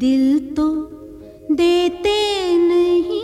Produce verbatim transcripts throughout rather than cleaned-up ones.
दिल तो देते नहीं।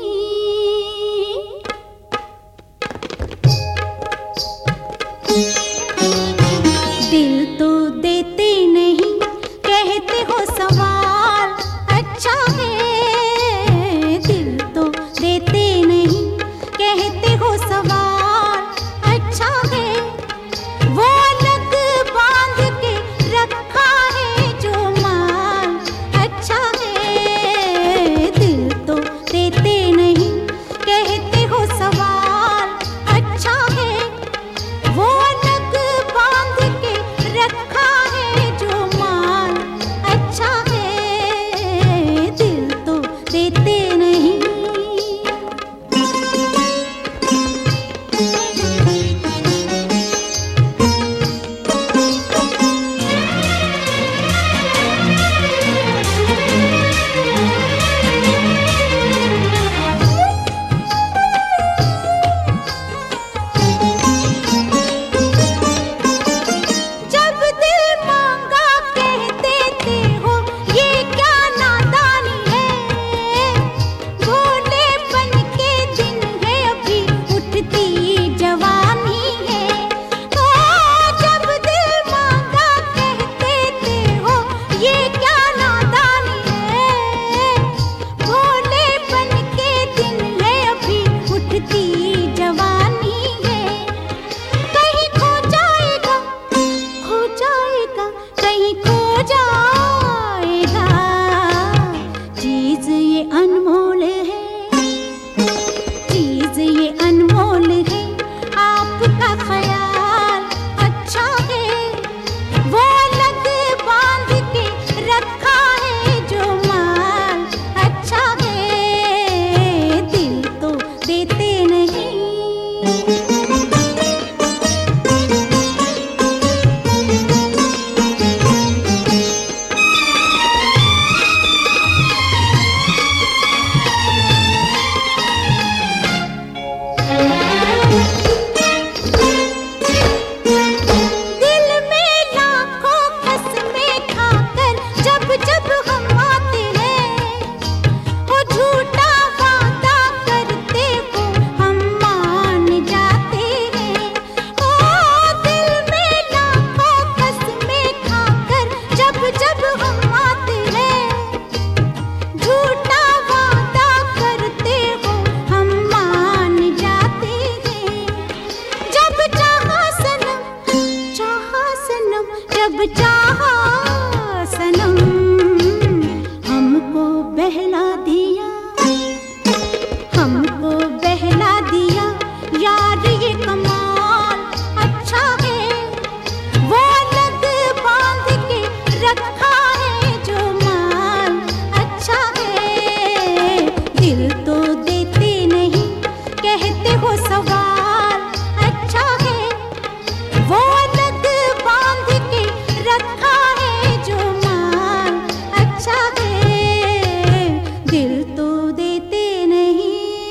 दिल तो देते नहीं, कहते हो सवाल अच्छा है। दिल तो देते नहीं, कहते हो सवाल अच्छा है। वो अलग बांध के रखा है जो माल अच्छा है। दिल तो देते नहीं, कहते हो सवाल अच्छा है। वो अलग बांध के रखा है जो माल अच्छा है। दिल तो देते नहीं। जब दिल मांगा कह देते हो, ये क्या नादानी है। भोलेपन के दिन है, अभी उठती जवानी है। ओ जब दिल मांगा कह देते हो, ये क्या नादानी है। भोलेपन के दिन है, अभी उठती जवानी है। कहीं खो जाएगा, खो जाएगा, कहीं खो जाएगा। चीज ये अनमोल है, चीज ये अनमोल है। आपका ख्याल अच्छा है। वो अलग बांध के रखा है जो माल अच्छा है। दिल तो देते नहीं। दिल में लाखों कसमें खाकर जब जब हम आते हैं, वो झूठा वादा करते हो हम मान जाते हैं। ओ दिल में लाखों कसमें खाकर जब जब हम आते हैं, झूठा वादा करते हो हम मान जाते हैं। जब चाहा सनम, चाहा सनम, जब चाहा सनम, हमको बहला दिया, हमको बहला दिया। यार ये कमाल अच्छा है। वो अलग बांध के रखा है जो माल अच्छा है। दिल तो देते नहीं, कहते हो सवाल अच्छा है। वो अलग बांध के रखा है जो माल अच्छा है। दिल तो देते नहीं।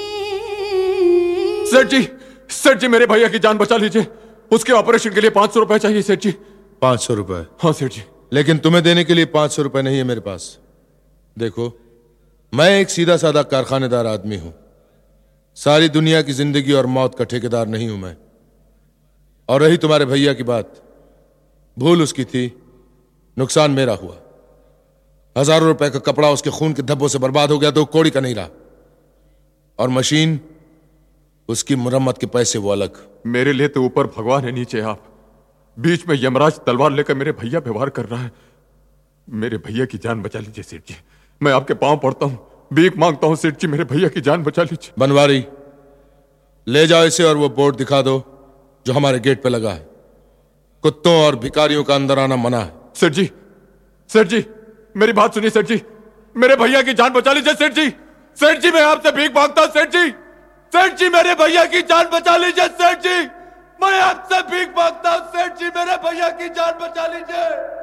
सेठ जी, सेठ जी मेरे भैया की जान बचा लीजिए। उसके ऑपरेशन के लिए पाँच सौ रुपए चाहिए सेठ जी। पांच सौ रुपए? हाँ सेठ जी। लेकिन तुम्हें देने के लिए पांच सौ रुपए नहीं है मेरे पास। देखो, मैं एक सीधा साधा कारखानेदार आदमी हूं। सारी दुनिया की जिंदगी और मौत का ठेकेदार नहीं हूं मैं। और रही तुम्हारे भैया की बात, भूल उसकी थी, नुकसान मेरा हुआ। हजारों रुपए का कपड़ा उसके खून के धब्बों से बर्बाद हो गया तो कोड़ी का नहीं रहा। और मशीन, उसकी मुरम्मत के पैसे वो अलग। मेरे लिए तो ऊपर भगवान है, नीचे आप। बीच में यमराज तलवार लेकर मेरे भैया व्यवहार कर रहा है। मेरे भैया की जान बचा लीजिए सेठ जी। मैं आपके पांव पड़ता हूं, भीख मांगता हूं सेठ जी, मेरे भैया की जान बचा लीजिए। बनवारी, ले जाओ इसे और वो बोर्ड दिखा दो जो हमारे गेट पे लगा है। कुत्तों और भिखारियों का अंदर आना मना है। सेठ जी, सेठ जी मेरी बात सुनिए सेठ जी, मेरे भैया की जान बचा लीजिए सेठ जी। सेठ जी मैं आपसे भीख मांगता हूं सेठ जी। सेठ जी मेरे भैया की जान बचा लीजिए सेठ जी। मैं आपसे भीख मांगता हूं सेठ जी, मेरे भैया की जान बचा लीजिए।